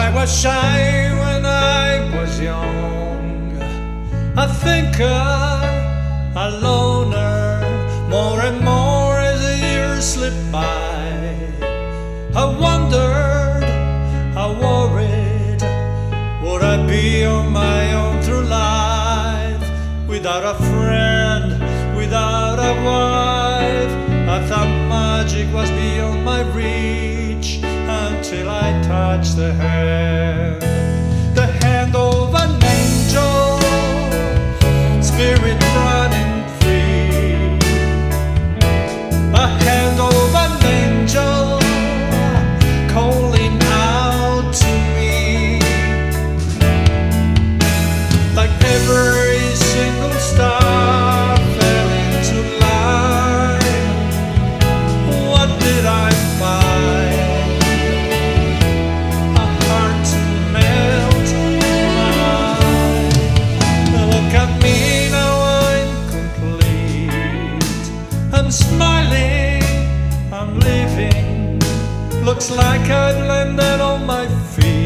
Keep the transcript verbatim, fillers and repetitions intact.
I was shy when I was young, a thinker, a loner, more and more as the years slipped by. I wondered, I worried, would I be on my own through life, without a friend, without a wife? I thought magic was beyond my reach, until I touched the hand, the hand of an angel, spirit running free, a hand of an angel calling out to me, like every single star fell into line. What did I find? I'm smiling, I'm living, looks like I've landed on my feet.